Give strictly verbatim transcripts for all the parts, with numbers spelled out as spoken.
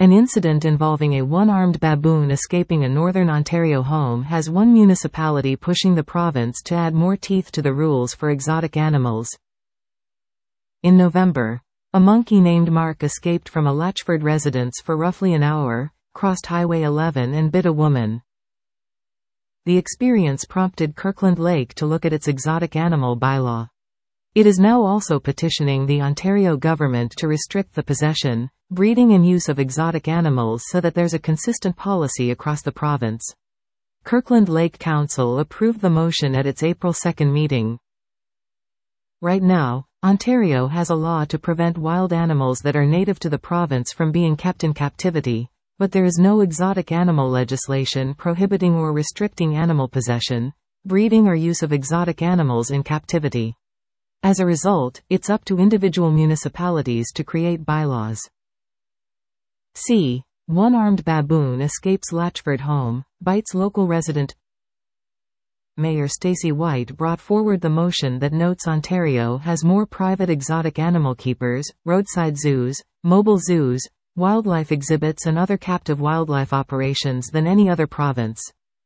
An incident involving a one-armed baboon escaping a northern Ontario home has one municipality pushing the province to add more teeth to the rules for exotic animals. In November, a monkey named Mark escaped from a Latchford residence for roughly an hour, crossed Highway eleven and bit a woman. The experience prompted Kirkland Lake to look at its exotic animal bylaw. It is now also petitioning the Ontario government to restrict the possession, breeding and use of exotic animals so that there's a consistent policy across the province. Kirkland Lake Council approved the motion at its April second meeting. Right now, Ontario has a law to prevent wild animals that are native to the province from being kept in captivity, but there is no exotic animal legislation prohibiting or restricting animal possession, breeding or use of exotic animals in captivity. As a result, it's up to individual municipalities to create bylaws. C. One-armed baboon escapes Latchford home, bites local resident. Mayor Stacey White brought forward the motion that notes Ontario has more private exotic animal keepers, roadside zoos, mobile zoos, wildlife exhibits and other captive wildlife operations than any other province.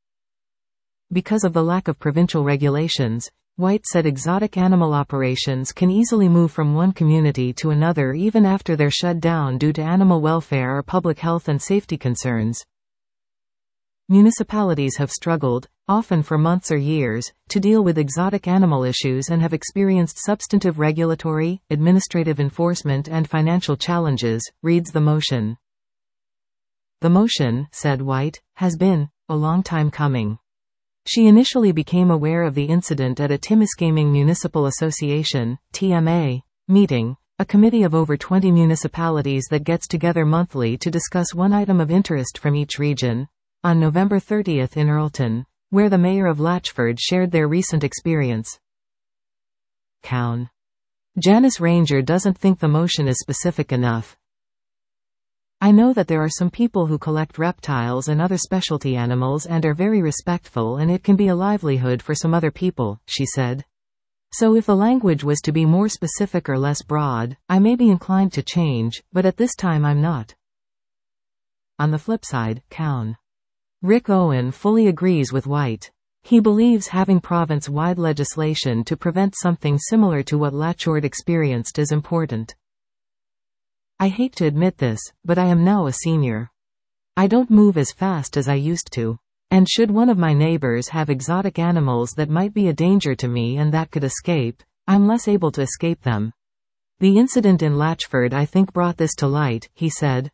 Because of the lack of provincial regulations, White said exotic animal operations can easily move from one community to another even after they're shut down due to animal welfare or public health and safety concerns. Municipalities have struggled, often for months or years, to deal with exotic animal issues and have experienced substantive regulatory, administrative enforcement and financial challenges, reads the motion. The motion, said White, has been a long time coming. She initially became aware of the incident at a Timiskaming Municipal Association, T M A, meeting, a committee of over twenty municipalities that gets together monthly to discuss one item of interest from each region, on November thirtieth in Earlton, where the mayor of Latchford shared their recent experience. Cown. Janice Ranger doesn't think the motion is specific enough. I know that there are some people who collect reptiles and other specialty animals and are very respectful, and it can be a livelihood for some other people, she said. So if the language was to be more specific or less broad, I may be inclined to change, but at this time I'm not. On the flip side, Cown. Rick Owen fully agrees with White. He believes having province-wide legislation to prevent something similar to what Latchford experienced is important. I hate to admit this, but I am now a senior. I don't move as fast as I used to. And should one of my neighbors have exotic animals that might be a danger to me and that could escape, I'm less able to escape them. The incident in Latchford I think brought this to light, he said.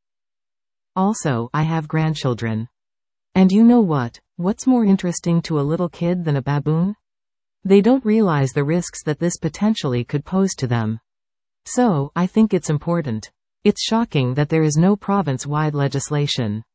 Also, I have grandchildren. And you know what? What's more interesting to a little kid than a baboon? They don't realize the risks that this potentially could pose to them. So, I think it's important. It's shocking that there is no province-wide legislation.